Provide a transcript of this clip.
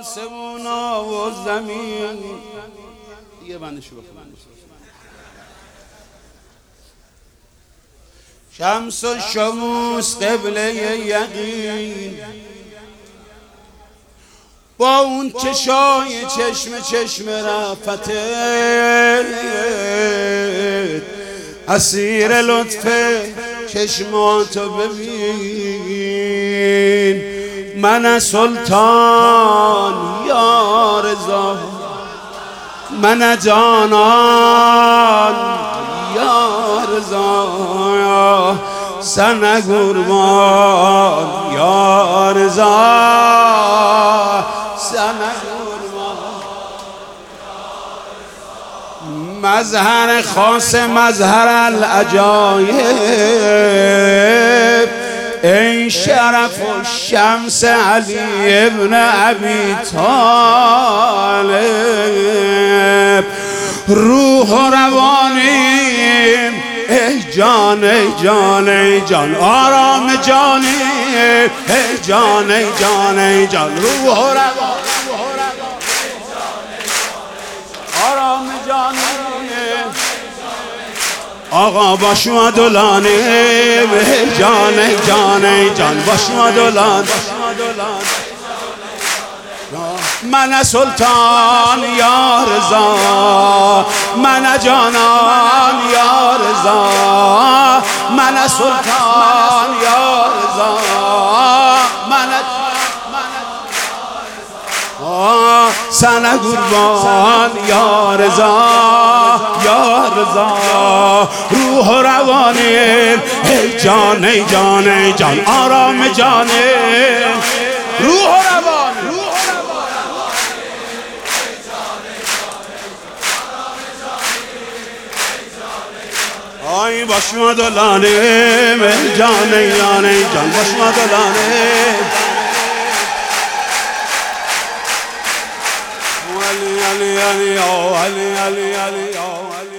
آسمونا و زمین. دیگه بندشو بخونم. شمس و شموس قبله یقین، با اون چشای چشم رفتت، اسیر لطف چشماتو ببین. من سلطان یا رضا، من جانان یا رضا، سن قربان یا رضا، سن قربان. مظهر خاص مظهر العجایب، ای شرف و شمس علی ابن ابی طالب. روح و روانیم ای جان ای جان ای جان، آرام جانی ای جان ای جان ای جان، روح و روان آرام جانی. آقا باشو دلانه ای جان ای جان ای جان، باشو دلان. من سلطان یا رضا، من جانان یا رضا، من سلطان یا رضا، من سن قربان یا رضا یا رضا. روح و روانیم ای جان ای جان ای جان، آرام جانیم. روح و روان آی باشم دلانیم ای جان ای جان ای جان، باشم دلانیم. علی علی علی علی علی علی